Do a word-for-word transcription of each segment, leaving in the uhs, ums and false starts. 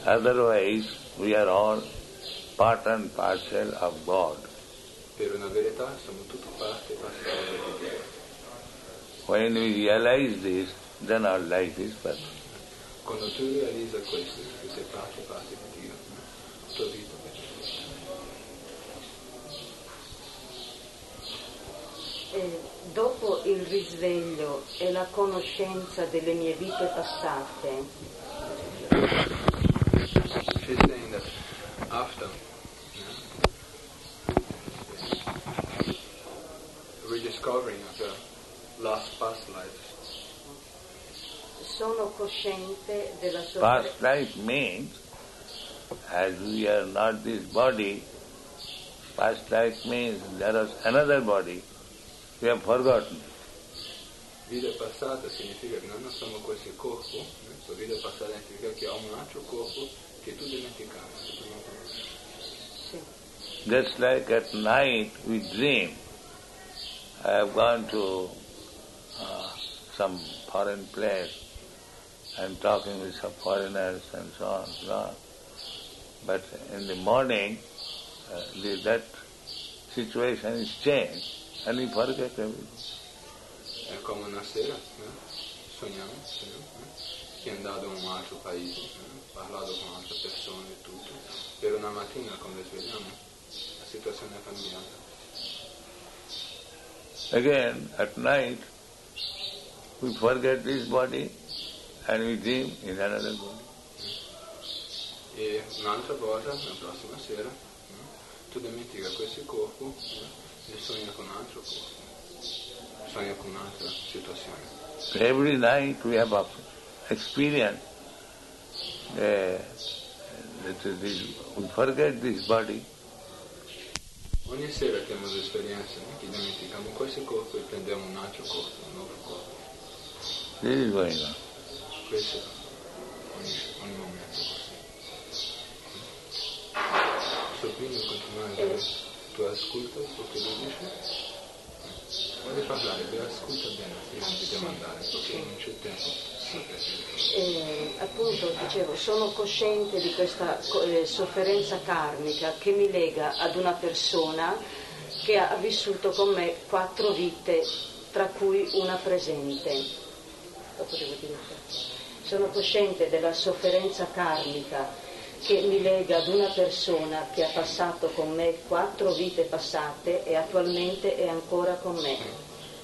Otherwise, we are all part and parcel of God. Per una verità siamo tutti parte e parcella di Dio. When we realize this, then our life is perfect. Quando tu realizzi questo, che sei parte e parte di Dio, la tua vita è perfetta. E dopo il risveglio e la conoscenza delle mie vite passate, She's saying that after rediscovering of the last past life, sono cosciente della Past sofferenza. life means, as we are not this body, past life means there was another body, we have forgotten. vita passata significa che noi non siamo questo corpo, la vita passata significa che ho un altro corpo che tu dimenticavi, che tu non conosci. Sì. Just like at night we dream. I have gone to uh, some foreign place and talking with some foreigners and so on and so on. But in the morning, uh, the, that situation is changed and we forget everything. È come una sera, eh? sogniamo, sogniamo eh? che è andato in un altro paese, eh? parlato con altre persone e tutto. Per una mattina quando svegliamo la situazione è cambiata. Again, at night, we forget this body and we dream in another body. E un'altra volta, la prossima sera, eh? tu dimentichi questo corpo eh? e sogni con un altro corpo, sogni con un'altra situazione. Every night we have experience uh, that this, we forget this body. Ogni sera abbiamo l'esperienza eh? che dimentichiamo questo corpo e prendiamo un altro corpo, un nuovo corpo. This is going on. Questo ogni, ogni momento così. So prima di continuare, tu ascolta quello che lui dice? Vuoi parlare, lui ascolta bene prima di demandare, perché non c'è tempo. Eh, appunto dicevo, sono cosciente di questa eh, sofferenza karmica che mi lega ad una persona che ha vissuto con me quattro vite, tra cui una presente. Dopo devo dire perché. Sono cosciente della sofferenza karmica che mi lega ad una persona che ha passato con me quattro vite passate e attualmente è ancora con me.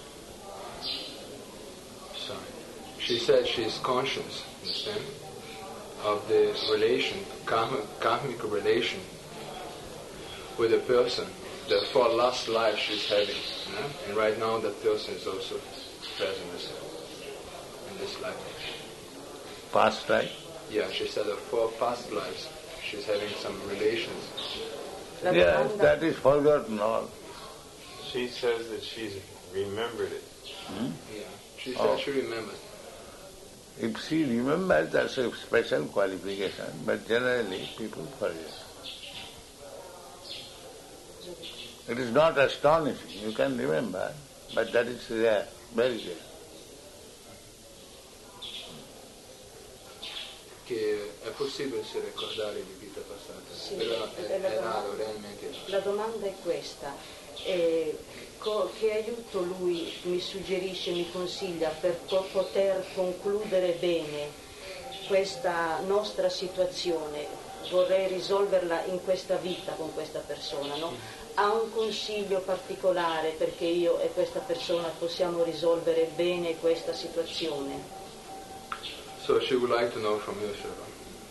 She said she is conscious, understand, of the relation, karmic, karmic relation with a person, the four last lives she's having. You know? And right now that person is also present in this life. Past life? Yeah, she said the four past lives she's having some relations. Yes, that is forgotten all. She says that she's remembered it. Hmm? Yeah, she said Oh. she remembers. If she remembers, that's a special qualification, but generally people forget. It is not astonishing, you can remember, but that is rare, very rare. Che è possibile si ricordare di vita passata, Sì, però è, è la è domanda- raro, realmente raro. La domanda è questa, eh, co- che aiuto lui mi suggerisce, mi consiglia per po- poter concludere bene questa nostra situazione? Vorrei risolverla in questa vita con questa persona, no? Ha un consiglio particolare perché io e questa persona possiamo risolvere bene questa situazione? So she would like to know from you, Shiva.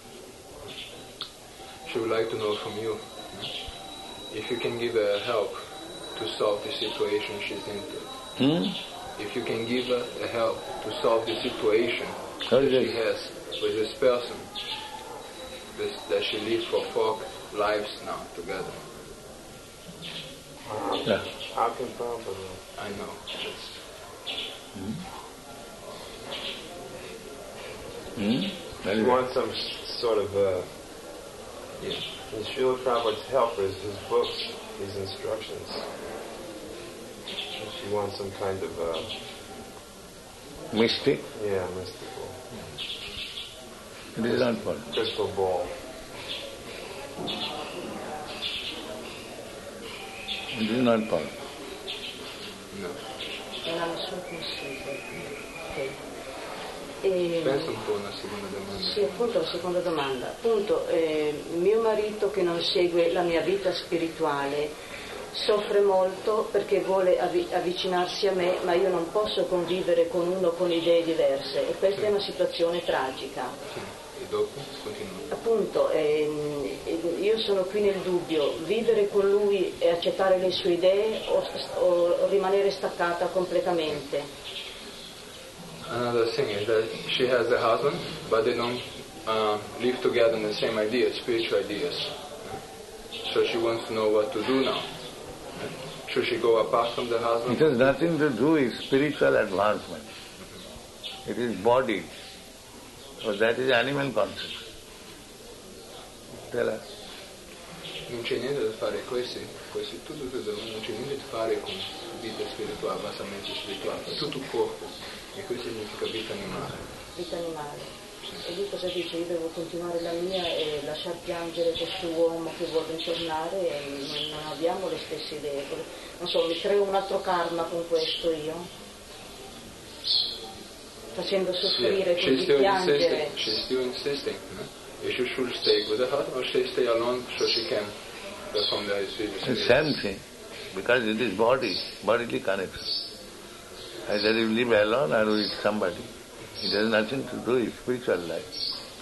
She would like to know from you if you can give her help to solve the situation she's into. Hmm? If you can give her a help to solve the situation How that is she it? has with this person, this, that she lived for four lives now together. Yeah. How can Prabhupada? I know. It's, Hmm? Hmm? Very She well. wants some sort of, uh, yeah. in Srila Prabhupada's helpers, his books, his instructions. She wants some kind of, uh, Mystic? yeah, mystical It is not possible. crystal ball. It is not possible. No. Non ha nessun consiglio. Ok. E, Pensa un po' una seconda domanda. sì, appunto la seconda domanda. Appunto, eh, mio marito che non segue la mia vita spirituale soffre molto perché vuole avvi- avvicinarsi a me, ma io non posso convivere con uno con idee diverse e questa Sì. è una situazione tragica. Sì. E dopo? Continua. Appunto, ehm, io sono qui nel dubbio, vivere con lui e accettare le sue idee o, o rimanere staccata completamente. Another thing is that she has a husband, but they don't uh, live together in the same ideas, spiritual ideas. So she wants to know what to do now. Should she go apart from the husband? It has nothing to do with spiritual advancement. It is body. So that is animal consciousness. Tell us. Non c'è niente da fare questi, questi tutto, tutto, non c'è niente da fare con vita spirituale, abbassamento spirituale, è tutto corpo, e questo significa vita animale. Vita animale. E lui cosa dice? Io devo continuare la mia e lasciar piangere questo uomo che vuole ritornare e non abbiamo le stesse idee. Non so, mi creo un altro karma con questo io? Facendo soffrire, Yeah. così She's still piangere. insisting, she's still insisting. No? If she should stay with the husband or she stay alone so she can perform the spiritual. It's the same thing, because it is body, bodily connection. Either you live alone or with somebody. It has nothing to do with spiritual life.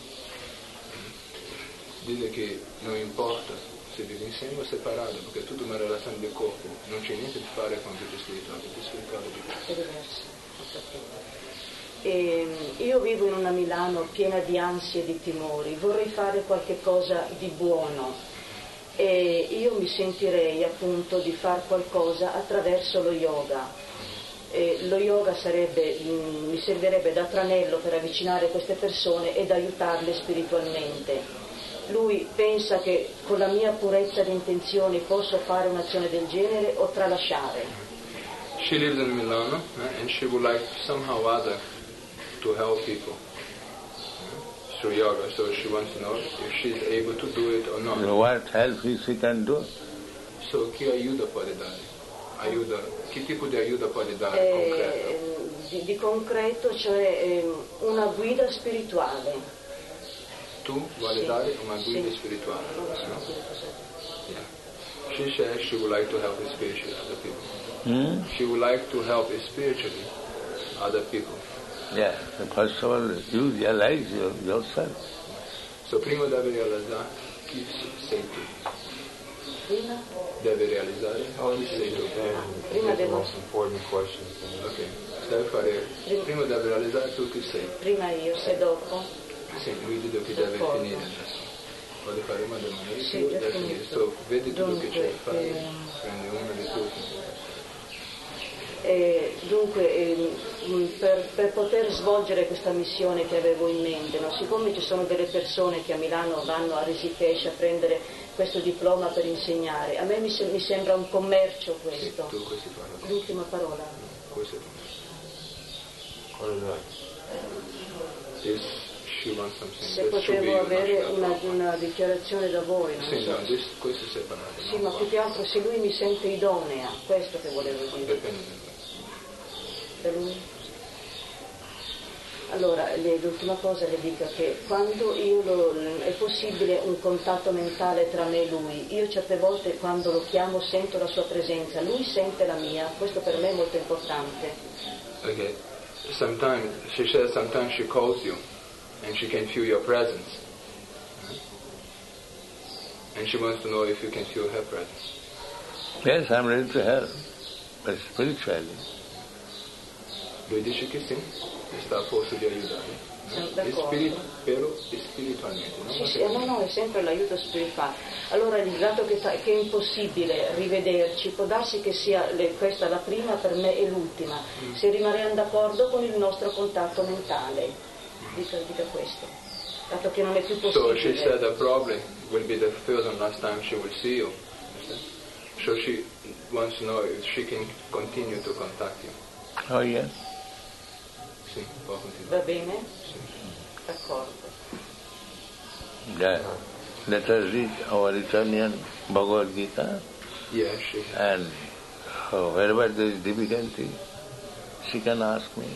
Dice che non importa se vivi insieme o separato, perché è tutta una relazione del corpo, non c'è niente da fare con vita spirituale, vita spirituale è diversa. È diverso, ho capito. E io vivo in una Milano piena di ansie e di timori, vorrei fare qualche cosa di buono e io mi sentirei appunto di fare qualcosa attraverso lo yoga. E lo yoga sarebbe, mh, mi servirebbe da tranello per avvicinare queste persone ed aiutarle spiritualmente. Lui pensa che con la mia purezza di intenzioni posso fare un'azione del genere o tralasciare. She lives in Milano eh, and she would like somehow or other to help people eh, through yoga, so she wants to know if she's able to do it or not. So what help she can do? So che aiuto può dare? Aiuto, che tipo di aiuto può dare Eh, concreto? di, di concreto, cioè ehm, una guida spirituale. Tu vuoi Sì. dare una guida Sì. spirituale? Non lo so no? che cos'è. Yeah. She says she would like to help spiritually other people. Hmm? She would like to help spiritually other people. Yeah, so first of all, you realize your, yourself. So prima deve realizzare chi sei tu. Prima? Deve realizzare chi sei tu. Prima the devo, most important questions. Ok. Deve fare, prima deve realizzare tu chi sei. prima io, se dopo? Sì, lui dice che deve D'accordo. finire adesso. Vuole fare una domanda di Sì, più, già deve finito. finire. So, vedi tutto che c'è da Dunque, fare, ehm, prendi una di tutti. Eh, dunque, ehm, mh, per, per poter svolgere questa missione che avevo in mente, no? Siccome ci sono delle persone che a Milano vanno a Rishikesh a prendere questo diploma per insegnare, a me mi, se- mi sembra un commercio Sì, questo. tu questi parla. L'ultima parola. Questo è What is that? This, she wants something. Se This should be potevo avere national una, program. una dichiarazione da voi, non Sì, so. no, this, questo è separato. Sì, non ma qua. più che altro se lui mi sente idonea, questo che volevo dire. Dipende da te. Da lui? Allora, le- l'ultima cosa le dico che quando io lo, è possibile un contatto mentale tra me e lui, io certe volte quando lo chiamo sento la sua presenza, lui sente la mia, questo per me è molto importante. Okay. Sometimes, she says sometimes she calls you and she can feel your presence. And she wants to know if you can feel her presence. Yes, I'm ready to help, but spiritually. Lui dice che sì, che sta a posto di aiutare. Sono No? E d'accordo. spiri- però spiritualmente, no? Sì, sì, no, no, è sempre l'aiuto spirituale. Allora, il dato che, ta- che è impossibile rivederci, può darsi che sia le- questa la prima per me e l'ultima, se rimarremo d'accordo con il nostro contatto mentale. Dica, dica questo. Dato che non è più So she possibile. said that probably will be the first and last time she will see you. Understand? So she wants to know if she can continue to contact you. Oh yes. Sì, può continuare. Va bene? Sì. D'accordo. Yeah. Let us read our Italian Bhagavad Gita. Yes, she And uh, wherever there is difficulty, she can ask me.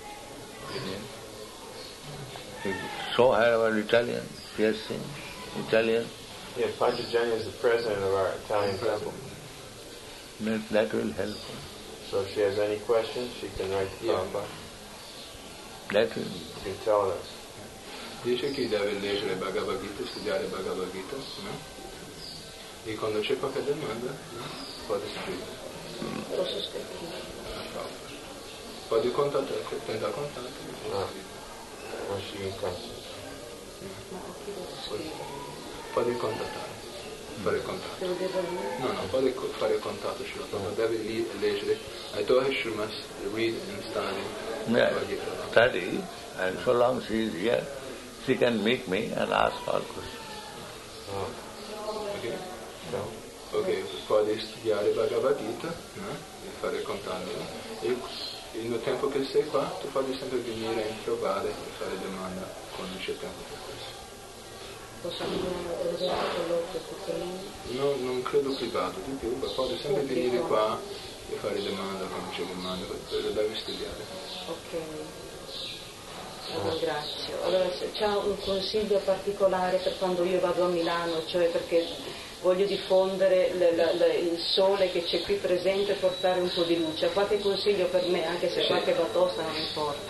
Yeah. Show her our Italian, she has seen Italian. Yeah, Panchajanya is the president of our Italian temple. That, that will help her. So if she has any questions, she can write to Yeah. Prabhupada. That will. You can tell us. dice che deve leggere Bhagavad Gita, studiare Bhagavad Gita, no? E quando c'è qualche domanda, no? Può scrivere. Posso scrivere? Può di contattare, tenta contatto. No. No, she can come. Ma a chi devo scrivere? Può di contattare, fare contatto. Devo dirlo a lui? No, no, può di fare contatto, Srila Prabhupada, deve li- leggere. I told her she must read and study Yeah, Bhagavad Gita. study, and so long she is here, she can meet me and ask all questions. Oh. Ok? No. Ok, può di studiare Bhagavad Gita, no? E fare contatto. E nel tempo che sei qua, tu puoi sempre venire a trovare e fare domanda quando c'è tempo per questo. Posso andare a vedere con l'occhio piccolino? No, non credo privato di più, ma puoi sempre venire qua e fare domanda quando c'è domanda, lo devi studiare. Ok, la ringrazio. Allora se c'è un consiglio particolare per quando io vado a Milano, cioè perché voglio diffondere l- l- l- il sole che c'è qui presente e portare un po' di luce, ha qualche consiglio per me, anche se qualche va tosta non importa.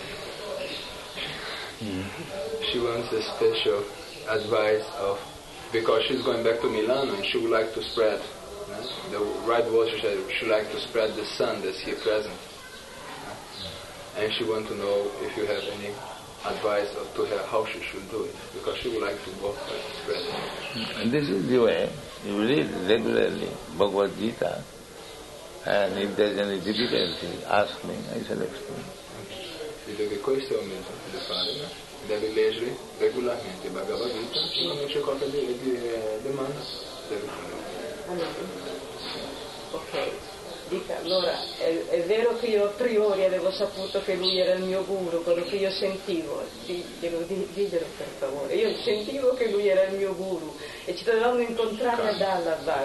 She wants a special advice of, because she's going back to Milano and she would like to spread, right? The right word she said, she would like to spread the sun that's here present. Right? And she wants to know if you have any advice of, to her how she should do it, because she would like to work and spread it. And this is the way, you read regularly Bhagavad Gita, and if there is any difficulty, ask me, I shall explain. Dice che questo è un mezzo da fare, no? Deve leggere regolarmente Bhagavad Gita e quando c'è qualche di, di, eh, domanda deve fare. Allora, ok, dica, allora è, è vero che io a priori avevo saputo che lui era il mio guru, quello che io sentivo, diglielo, di- diglielo per favore, io sentivo che lui era il mio guru e ci dovevamo incontrare ad Allahabad.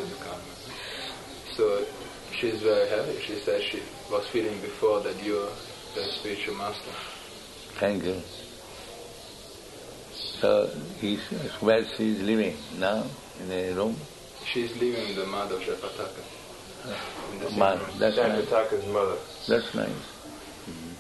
So she's very happy. She said she was feeling before that you're the spiritual master. Thank you. So, he, where she is living now, in a room? She's living with the mother of Japataka. In the same Man, room. that's nice. Jayapataka's mother. That's nice. Mhm.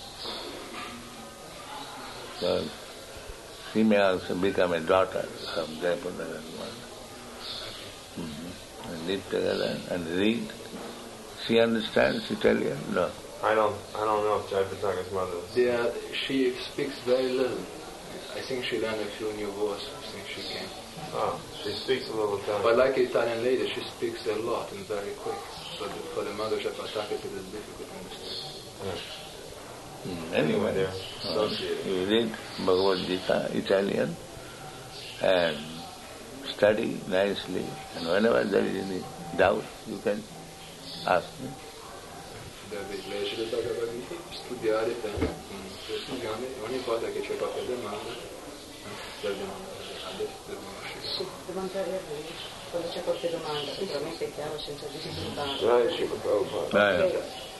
So, she may also become a daughter of Jayapataka's mother. Mm-hmm. And live together and read. She understands Italian? No. I don't I don't know if Jayapataka's mother is. They are, she speaks very little. I think she learned a few new words since she came. Oh, she speaks a little Italian. But like Italian lady, she speaks a lot and very quick. So the, for the mother of Japataka, it is difficult to understand. Yeah. Mm, Anyway, anyway, they're uh, associated. you read Bhagavad Gita, Italian, and study nicely, and whenever there is any doubt, you can ask me. Devi leggere Bhagavad Gita, studiare bene, mm, studiare, ogni volta che c'è qualche domanda, eh, devi Sì, devo andare a lui, quando c'è qualche domanda, naturalmente è chiaro senza difficoltà. Jai Shri Prabhupada. Bye. Ok.